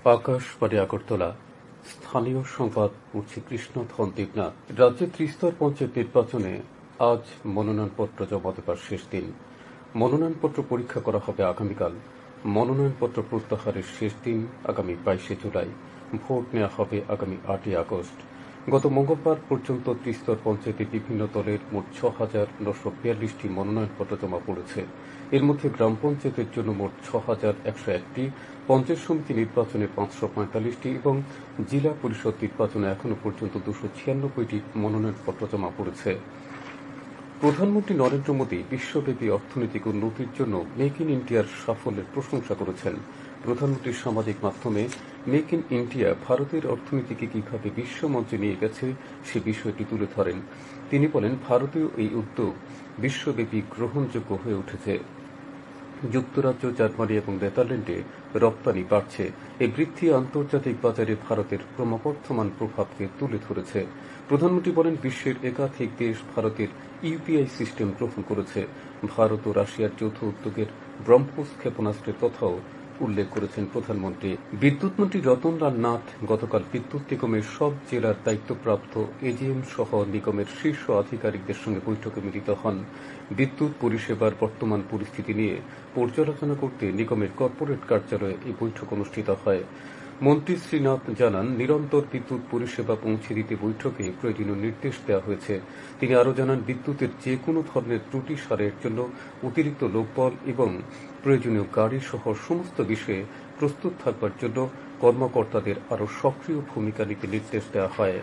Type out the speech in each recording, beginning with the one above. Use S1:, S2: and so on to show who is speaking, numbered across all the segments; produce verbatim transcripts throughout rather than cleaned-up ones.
S1: আকাশবাণী আগরতলা। স্থানীয় সংবাদ পড়ছি কৃষ্ণধন দেবনাথ। রাজ্যে ত্রিস্তর পঞ্চায়েত নির্বাচনে আজ মনোনয়নপত্র জমা দেবার শেষ দিন। মনোনয়নপত্র পরীক্ষা করা হবে আগামীকাল। মনোনয়নপত্র প্রত্যাহারের শেষ দিন আগামী বাইশে জুলাই। ভোট নেওয়া হবে আগামী আটই আগস্ট। গত মঙ্গলবার পর্যন্ত ত্রিস্তর পঞ্চায়েতে বিভিন্ন দলের মোট ছ হাজার নশো বিয়াল্লিশটি মনোনয়নপত্র জমা পড়েছে। এর মধ্যে গ্রাম পঞ্চায়েতের জন্য মোট ছ হাজার একশো একটি, পঞ্চায়েত সমিতি নির্বাচনে পাঁচশো পঁয়তাল্লিশটি এবং জেলা পরিষদ নির্বাচনে এখনও পর্যন্ত দুশো ছিয়ানব্বইটি মনোনয়নপত্র জমা পড়েছে। প্রধানমন্ত্রী নরেন্দ্র মোদী বিশ্বব্যাপী অর্থনৈতিক উন্নতির জন্য মেক ইন ইন্ডিয়ার সাফল্যের প্রশংসা করেছেন। প্রধানমন্ত্রী সামাজিক মাধ্যমে মেক ইন ইন্ডিয়া ভারতের অর্থনীতিকে কিভাবে বিশ্বমঞ্চে নিয়ে গেছে সে বিষয়টি তুলে ধরেন। তিনি বলেন, ভারতীয় এই উদ্যোগ বিশ্বব্যাপী গ্রহণযোগ্য হয়ে উঠেছে। যুক্তরাজ্য, জার্মানি এবং নেদারল্যান্ডে রপ্তানি বাড়ছে। এই বৃদ্ধি আন্তর্জাতিক বাজারে ভারতের ক্রমবর্ধমান প্রভাবকে তুলে ধরেছে। প্রধানমন্ত্রী বলেন, বিশ্বের একাধিক দেশ ভারতের ইউপিআই সিস্টেম গ্রহণ করেছে। ভারত ও রাশিয়ার যৌথ উদ্যোগের ব্রহ্মোস ক্ষেপণাস্ত্রের কথাও উল্লেখ করেছেন প্রধানমন্ত্রী। বিদ্যুৎমন্ত্রী রতনলাল নাথ গতকাল বিদ্যুৎ নিগমের সব জেলার দায়িত্বপ্রাপ্ত এজিএম সহ নিগমের শীর্ষ আধিকারিকদের সঙ্গে বৈঠকে মিলিত হন। বিদ্যুৎ পরিষেবার বর্তমান পরিস্থিতি নিয়ে পর্যালোচনা করতে নিগমের কর্পোরেট কার্যালয়ে এই বৈঠক অনুষ্ঠিত হয়। মন্ত্রী শ্রীনাথ জানান, নিরন্তর বিদ্যুৎ পরিষেবা পৌঁছে দিতে বৈঠকে প্রয়োজনীয় নির্দেশ দেওয়া হয়েছে। তিনি আরও জানান, বিদ্যুতের যে কোনো ধরনের ত্রুটি সারের জন্য অতিরিক্ত লোকবল এবং প্রয়োজনীয় গাড়ি সহ সমস্ত বিষয়ে প্রস্তুত থাকবার জন্য কর্মকর্তাদের আরও সক্রিয় ভূমিকা নিতে নির্দেশ দেওয়া হয়।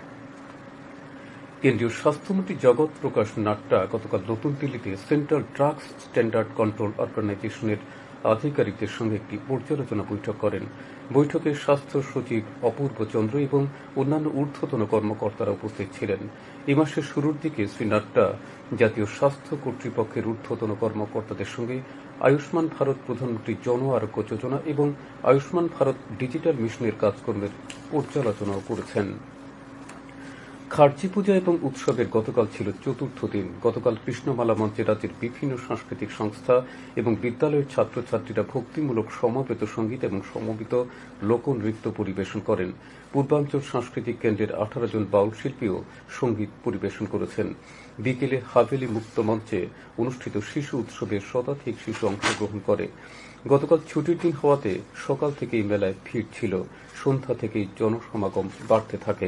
S1: কেন্দ্রীয় স্বাস্থ্যমন্ত্রী জগৎ প্রকাশ নাড্ডা গতকাল নতুন দিল্লিতে সেন্ট্রাল ড্রাগস স্ট্যান্ডার্ড কন্ট্রোল অর্গানাইজেশনের আধিকারিকদের সঙ্গে একটি পর্যালোচনা বৈঠক করেন। বৈঠকে স্বাস্থ্য সচিব অপূর্ব চন্দ্র এবং অন্যান্য ঊর্ধ্বতন কর্মকর্তারা উপস্থিত ছিলেন। এ মাসের শুরুর দিকে শ্রী নাড্ডা জাতীয় স্বাস্থ্য কর্তৃপক্ষের ঊর্ধ্বতন কর্মকর্তাদের সঙ্গে আয়ুষ্মান ভারত প্রধানমন্ত্রী জন আরোগ্য যোজনা এবং আয়ুষ্মান ভারত ডিজিটাল মিশনের কাজকর্মের পর্যালোচনাও করেছেন। খার্জি পূজা এবং উৎসবের গতকাল ছিল চতুর্থ দিন। গতকাল কৃষ্ণমালা মঞ্চে রাজ্যের বিভিন্ন সাংস্কৃতিক সংস্থা এবং বিদ্যালয়ের ছাত্রছাত্রীরা ভক্তিমূলক সমবেত সঙ্গীত এবং সমবেত লোকনৃত্য পরিবেশন করেন। পূর্বাঞ্চল সাংস্কৃতিক কেন্দ্রের আঠারো জন বাউল শিল্পীও সঙ্গীত পরিবেশন করেছেন। বিকেলে হাভেলি মুক্ত মঞ্চে অনুষ্ঠিত শিশু উৎসবে শতাধিক শিশু অংশগ্রহণ করে। গতকাল ছুটির দিন হওয়াতে সকাল থেকেই মেলায় ভিড় ছিল। সন্ধ্যা থেকেই জনসমাগম বাড়তে থাকে।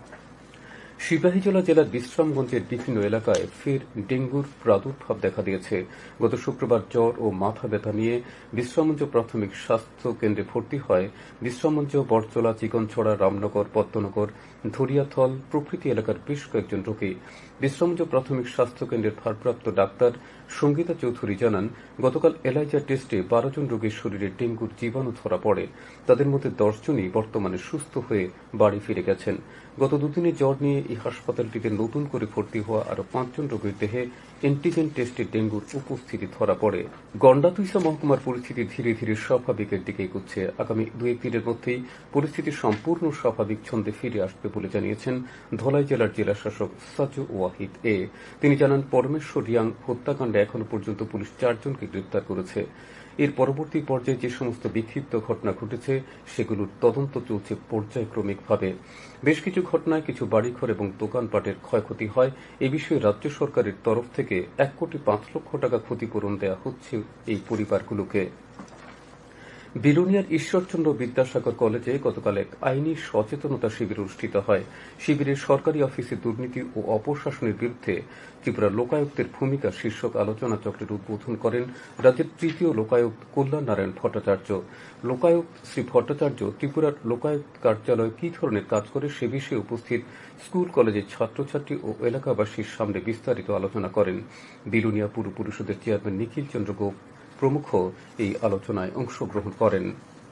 S1: সিপাহীজলা জেলার বিশ্রামগঞ্জের বিভিন্ন এলাকায় ফের ডেঙ্গুর প্রাদুর্ভাব দেখা দিয়েছে। গত শুক্রবার জ্বর ও মাথা ব্যথা নিয়ে বিশ্রামগঞ্জ প্রাথমিক স্বাস্থ্য কেন্দ্রে ভর্তি হয় বিশ্রামগঞ্জ, বটতলা, চিকনছড়া, রামনগর, পদ্মনগর, ধরিয়াথল প্রভৃতি এলাকার বেশ কয়েকজন রোগী। বিশ্রামগঞ্জ প্রাথমিক স্বাস্থ্য কেন্দ্রের ভারপ্রাপ্ত ডাক্তার সঙ্গীতা চৌধুরী জানান, গতকাল এলাইজা টেস্টে বারো জন রোগীর শরীরে ডেঙ্গুর জীবাণু ধরা পড়ে। তাদের মধ্যে দশ জনই বর্তমানে সুস্থ হয়ে বাড়ি ফিরে গেছেন। গত দুদিনে জ্বর নিয়ে এই হাসপাতালটিতে নতুন করে ভর্তি হওয়া আরও পাঁচজন রোগীর দেহে অ্যান্টিজেন টেস্টে ডেঙ্গুর উপস্থিতি ধরা পড়ে। গন্ডাতুইসা মহকুমার পরিস্থিতি ধীরে ধীরে স্বাভাবিকের দিকে এগোচ্ছে। আগামী দু একদিনের মধ্যেই পরিস্থিতি সম্পূর্ণ স্বাভাবিক ছন্দে ফিরে আসবে বলে জানিয়েছেন ধলাই জেলার জেলাশাসক সাজু ওয়াহিদ এ। তিনি জানান, পরমেশ্বর রিয়াং হত্যাকাণ্ডে এখনও পর্যন্ত পুলিশ চারজনকে গ্রেপ্তার করেছে। এর পরবর্তী পর্যায়ে যে সমস্ত বিক্ষিপ্ত ঘটনা ঘটেছে সেগুলোর তদন্ত চলছে পর্যায়ক্রমিকভাবে। বেশ কিছু ঘটনায় কিছু বাড়িঘর এবং দোকানপাটের ক্ষয়ক্ষতি হয়। এ বিষয়ে রাজ্য সরকারের তরফ থেকে এক কোটি পাঁচ লক্ষ টাকা ক্ষতিপূরণ দেওয়া হচ্ছে এই পরিবারগুলোকে। বিলোনিয়ার ঈশ্বরচন্দ্র বিদ্যাসাগর কলেজে গতকাল এক আইনি সচেতনতা শিবির অনুষ্ঠিত হয়। শিবিরে সরকারি অফিসে দুর্নীতি ও অপশাসনের বিরুদ্ধে ত্রিপুরা লোকায়ুক্তের ভূমিকা শীর্ষক আলোচনা চক্রের উদ্বোধন করেন রাজ্যের তৃতীয় লোকায়ুক্ত কল্যাণ নারায়ণ ভট্টাচার্য। লোকায়ুক্ত শ্রী ভট্টাচার্য ত্রিপুরার লোকায়ুক্ত কার্যালয় কী ধরনের কাজ করে সে বিষয়ে উপস্থিত স্কুল কলেজের ছাত্রছাত্রী ও এলাকাবাসীর সামনে বিস্তারিত আলোচনা করেন। বিলোনিয়া পুর পরিষদের চেয়ারম্যান নিখিল চন্দ্র গোপ প্রমুখ এই আলোচনায় অংশগ্রহণ করেন।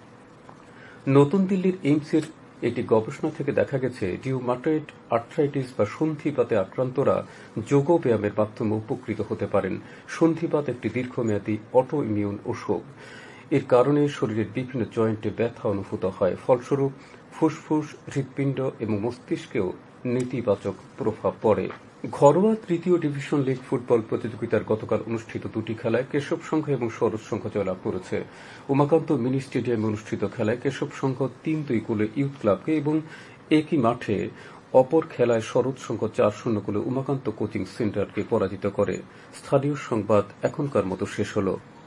S1: নতুন দিল্লির এইমসের একটি গবেষণা থেকে দেখা গেছে, রিউমাটয়েড আর্থ্রাইটিস বা সন্ধিবাতে আক্রান্তরা যোগ ব্যায়ামের মাধ্যমে উপকৃত হতে পারেন। সন্ধিবাত একটি দীর্ঘমেয়াদী অটো ইমিউন অসুখ। এর কারণে শরীরের বিভিন্ন জয়েন্টে ব্যথা অনুভূত হয়। ফলস্বরূপ ফুসফুস, হৃৎপিণ্ড এবং মস্তিষ্কেও নেতিবাচক প্রভাব পড়ে। ঘরোয়া তৃতীয় ডিভিশন লীগ ফুটবল প্রতিযোগিতার গতকাল অনুষ্ঠিত দুটি খেলায় কেশব সংঘ এবং সরোজ সংঘ জয়লাভ করেছে। উমাকান্ত মিনি স্টেডিয়ামে অনুষ্ঠিত খেলায় কেশব সংঘ তিন দুই গোলে ইয়ুথ ক্লাবকে এবং একই মাঠে অপর খেলায় সরোজ সংঘ চার শূন্য গোলে উমাকান্ত কোচিং সেন্টারকে পরাজিত করে। স্থানীয় সংবাদ এখনকার মতো শেষ হল।